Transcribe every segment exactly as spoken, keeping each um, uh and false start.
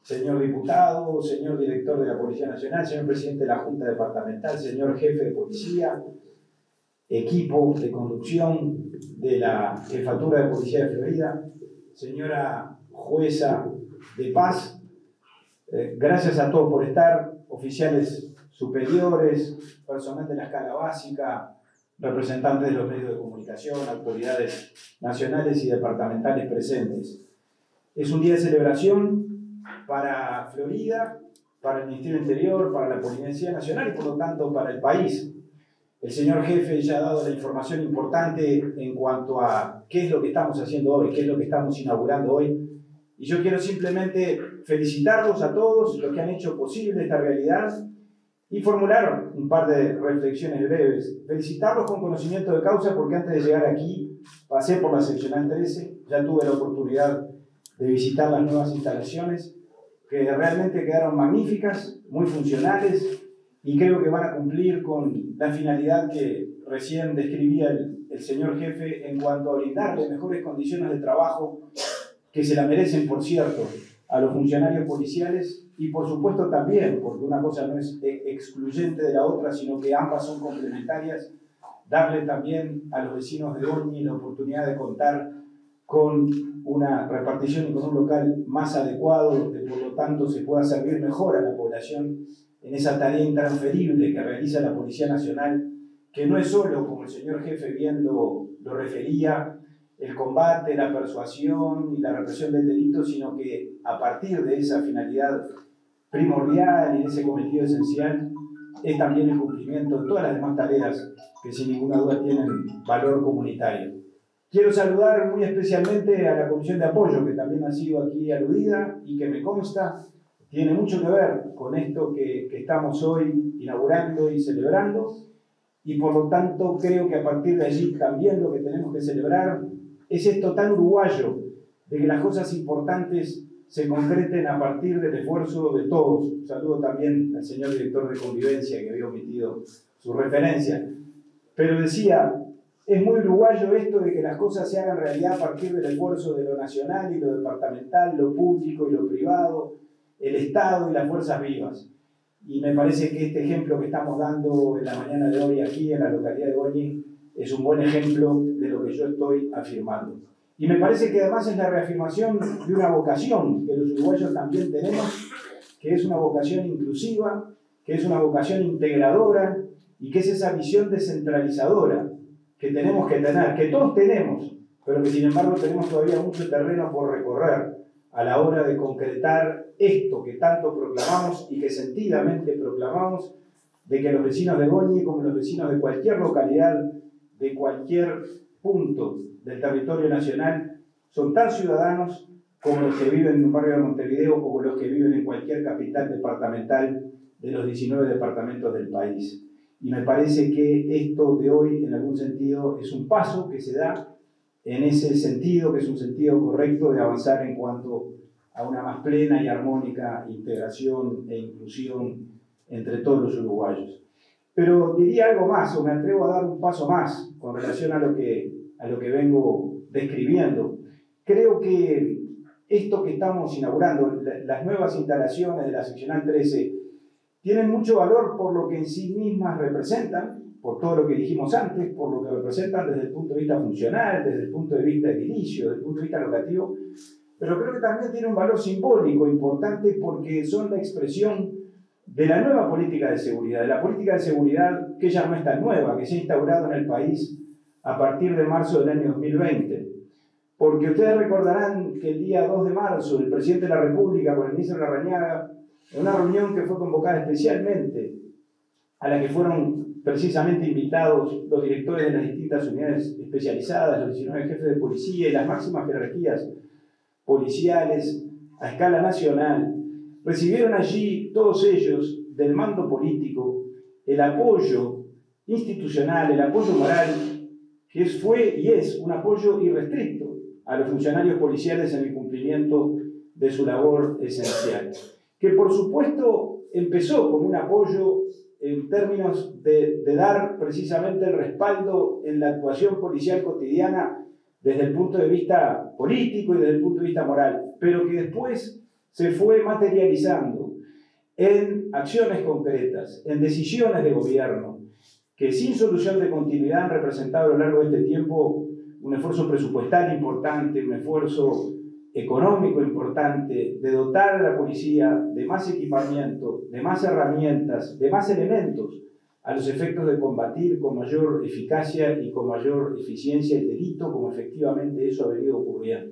señor diputado, señor director de la Policía Nacional, señor presidente de la Junta Departamental, señor jefe de policía, equipo de conducción de la Jefatura de Policía de Florida, señora jueza de paz, eh, gracias a todos por estar, oficiales superiores, personal de la escala básica, representantes de los medios de comunicación, autoridades nacionales y departamentales presentes. Es un día de celebración para Florida, para el Ministerio del Interior, para la Policía Nacional y por lo tanto para el país. El señor jefe ya ha dado la información importante en cuanto a qué es lo que estamos haciendo hoy, qué es lo que estamos inaugurando hoy. Y yo quiero simplemente felicitarlos a todos los que han hecho posible esta realidad y formular un par de reflexiones breves. Felicitarlos con conocimiento de causa porque antes de llegar aquí pasé por la seccional trece, ya tuve la oportunidad de visitar las nuevas instalaciones que realmente quedaron magníficas, muy funcionales y creo que van a cumplir con la finalidad que recién describía el, el señor jefe en cuanto a brindarle mejores condiciones de trabajo que se la merecen, por cierto, a los funcionarios policiales y por supuesto también, porque una cosa no es excluyente de la otra, sino que ambas son complementarias, darle también a los vecinos de Goñi la oportunidad de contar con una repartición y con un local más adecuado, donde por lo tanto se pueda servir mejor a la población en esa tarea intransferible que realiza la Policía Nacional, que no es solo, como el señor jefe bien lo, lo refería, el combate, la persuasión y la represión del delito, sino que a partir de esa finalidad primordial y de ese cometido esencial, es también el cumplimiento de todas las demás tareas que sin ninguna duda tienen valor comunitario. Quiero saludar muy especialmente a la Comisión de Apoyo, que también ha sido aquí aludida y que me consta tiene mucho que ver con esto que, que estamos hoy inaugurando y celebrando, y por lo tanto creo que a partir de allí también lo que tenemos que celebrar es esto tan uruguayo de que las cosas importantes se concreten a partir del esfuerzo de todos. Un saludo también al señor director de Convivencia que había omitido su referencia. Pero decía, es muy uruguayo esto de que las cosas se hagan realidad a partir del esfuerzo de lo nacional y lo departamental, lo público y lo privado, el Estado y las fuerzas vivas. Y me parece que este ejemplo que estamos dando en la mañana de hoy aquí en la localidad de Goñi es un buen ejemplo de lo que yo estoy afirmando. Y me parece que además es la reafirmación de una vocación que los uruguayos también tenemos, que es una vocación inclusiva, que es una vocación integradora y que es esa visión descentralizadora que tenemos que tener, que todos tenemos, pero que sin embargo tenemos todavía mucho terreno por recorrer a la hora de concretar esto que tanto proclamamos y que sentidamente proclamamos, de que los vecinos de Goñi, como los vecinos de cualquier localidad, de cualquier punto del territorio nacional, son tan ciudadanos como los que viven en un barrio de Montevideo o como los que viven en cualquier capital departamental de los diecinueve departamentos del país. Y me parece que esto de hoy, en algún sentido, es un paso que se da en ese sentido, que es un sentido correcto de avanzar en cuanto a una más plena y armónica integración e inclusión entre todos los uruguayos. Pero diría algo más, o me atrevo a dar un paso más con relación a lo que, a lo que vengo describiendo. Creo que esto que estamos inaugurando, las nuevas instalaciones de la seccional trece, tienen mucho valor por lo que en sí mismas representan, por todo lo que dijimos antes, por lo que representan desde el punto de vista funcional, desde el punto de vista edilicio, desde el punto de vista locativo, pero creo que también tiene un valor simbólico importante porque son la expresión de la nueva política de seguridad, de la política de seguridad que ya no es tan nueva, que se ha instaurado en el país a partir de marzo del año dos mil veinte. Porque ustedes recordarán que el día dos de marzo el presidente de la República con el ministro Larrañaga, en una reunión que fue convocada especialmente, a la que fueron precisamente invitados los directores de las distintas unidades especializadas, los diecinueve jefes de policía y las máximas jerarquías policiales a escala nacional, recibieron allí todos ellos del mando político el apoyo institucional, el apoyo moral, que fue y es un apoyo irrestricto a los funcionarios policiales en el cumplimiento de su labor esencial, que por supuesto empezó con un apoyo en términos de, de dar precisamente el respaldo en la actuación policial cotidiana desde el punto de vista político y desde el punto de vista moral, pero que después se fue materializando en acciones concretas, en decisiones de gobierno, que sin solución de continuidad han representado a lo largo de este tiempo un esfuerzo presupuestal importante, un esfuerzo económico importante, de dotar a la policía de más equipamiento, de más herramientas, de más elementos, a los efectos de combatir con mayor eficacia y con mayor eficiencia el delito, como efectivamente eso ha venido ocurriendo.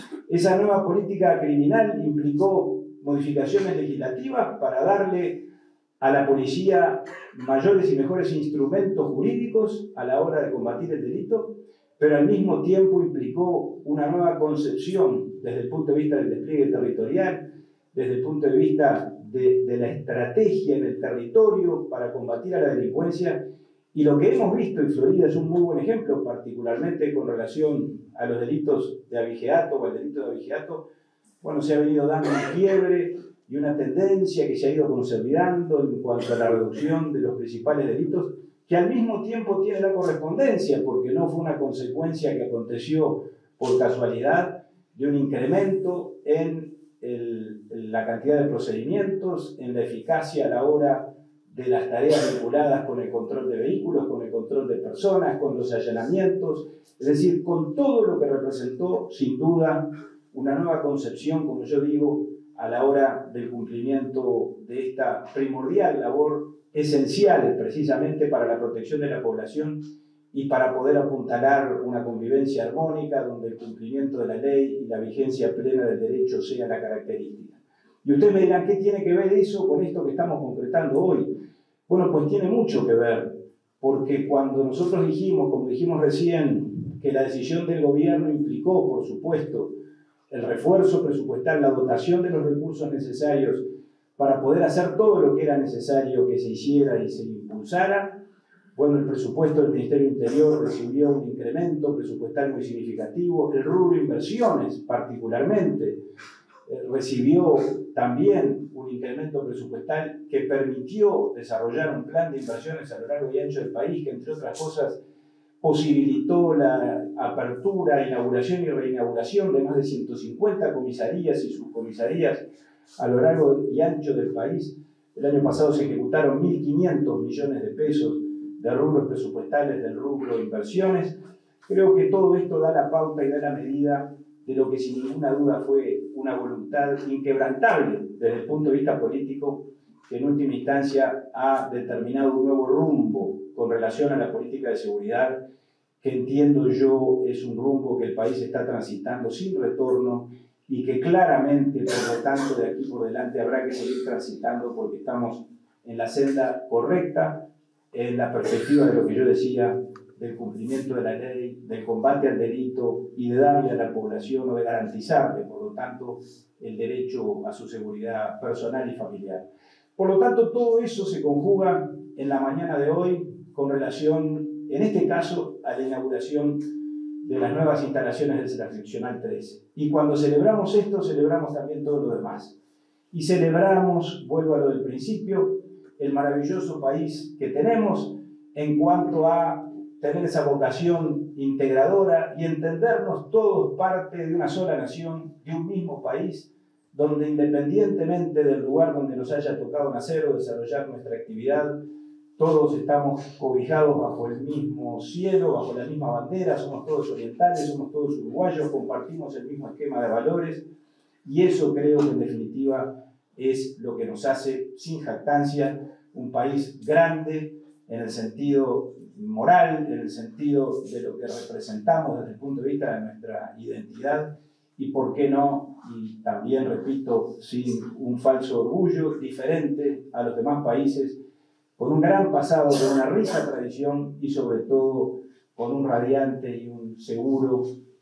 Esa nueva política criminal implicó modificaciones legislativas para darle a la policía mayores y mejores instrumentos jurídicos a la hora de combatir el delito, pero al mismo tiempo implicó una nueva concepción desde el punto de vista del despliegue territorial, desde el punto de vista de, de la estrategia en el territorio para combatir a la delincuencia. Y lo que hemos visto en Florida es un muy buen ejemplo, particularmente con relación a los delitos de abigeato o al delito de abigeato. Bueno, se ha venido dando un quiebre y una tendencia que se ha ido consolidando en cuanto a la reducción de los principales delitos, que al mismo tiempo tiene la correspondencia, porque no fue una consecuencia que aconteció por casualidad de un incremento en, el, en la cantidad de procedimientos, en la eficacia a la hora de las tareas vinculadas con el control de vehículos, con el control de personas, con los allanamientos, es decir, con todo lo que representó, sin duda, una nueva concepción, como yo digo, a la hora del cumplimiento de esta primordial labor esencial precisamente para la protección de la población y para poder apuntalar una convivencia armónica donde el cumplimiento de la ley y la vigencia plena del derecho sea la característica. Y ustedes me dirán, ¿qué tiene que ver eso con esto que estamos concretando hoy? Bueno, pues tiene mucho que ver, porque cuando nosotros dijimos, como dijimos recién, que la decisión del gobierno implicó, por supuesto, el refuerzo presupuestal, la dotación de los recursos necesarios para poder hacer todo lo que era necesario que se hiciera y se impulsara, bueno, el presupuesto del Ministerio del Interior recibió un incremento presupuestal muy significativo, el rubro inversiones particularmente eh, recibió también un incremento presupuestal que permitió desarrollar un plan de inversiones a lo largo y ancho del país, que entre otras cosas posibilitó la apertura, inauguración y reinauguración de más de ciento cincuenta comisarías y subcomisarías a lo largo y ancho del país. El año pasado se ejecutaron mil quinientos millones de pesos de rubros presupuestales del rubro inversiones. Creo que todo esto da la pauta y da la medida de lo que sin ninguna duda fue una voluntad inquebrantable desde el punto de vista político, que en última instancia ha determinado un nuevo rumbo con relación a la política de seguridad, que entiendo yo es un rumbo que el país está transitando sin retorno y que claramente, por lo tanto, de aquí por delante habrá que seguir transitando porque estamos en la senda correcta, en la perspectiva de lo que yo decía, del cumplimiento de la ley, del combate al delito y de darle a la población o de garantizarle, por lo tanto, el derecho a su seguridad personal y familiar. Por lo tanto, todo eso se conjuga en la mañana de hoy con relación, en este caso, a la inauguración de las nuevas instalaciones de la seccional trece. Y cuando celebramos esto, celebramos también todo lo demás. Y celebramos, vuelvo a lo del principio, el maravilloso país que tenemos en cuanto a tener esa vocación integradora y entendernos todos parte de una sola nación, de un mismo país, donde independientemente del lugar donde nos haya tocado nacer o desarrollar nuestra actividad, todos estamos cobijados bajo el mismo cielo, bajo la misma bandera, somos todos orientales, somos todos uruguayos, compartimos el mismo esquema de valores, y eso creo que en definitiva es lo que nos hace, sin jactancia, un país grande en el sentido moral, en el sentido de lo que representamos desde el punto de vista de nuestra identidad, y por qué no, y también repito, sin un falso orgullo, diferente a los demás países, con un gran pasado, con una rica tradición y sobre todo con un radiante y un seguro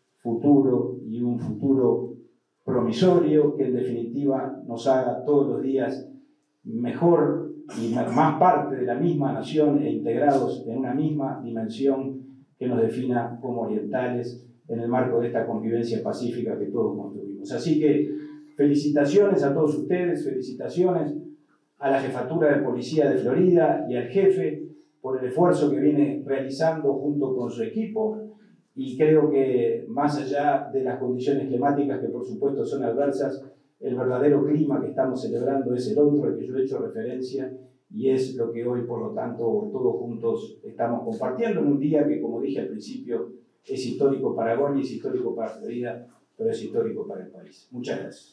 futuro y un futuro promisorio que en definitiva nos haga todos los días mejor y más parte de la misma nación e integrados en una misma dimensión que nos defina como orientales en el marco de esta convivencia pacífica que todos construimos. Así que felicitaciones a todos ustedes, felicitaciones a la Jefatura de Policía de Florida y al jefe por el esfuerzo que viene realizando junto con su equipo, y creo que más allá de las condiciones climáticas que por supuesto son adversas, el verdadero clima que estamos celebrando es el otro, al que yo he hecho referencia, y es lo que hoy, por lo tanto, todos juntos estamos compartiendo en un día que, como dije al principio, es histórico para Goñi, es histórico para Florida, pero es histórico para el país. Muchas gracias.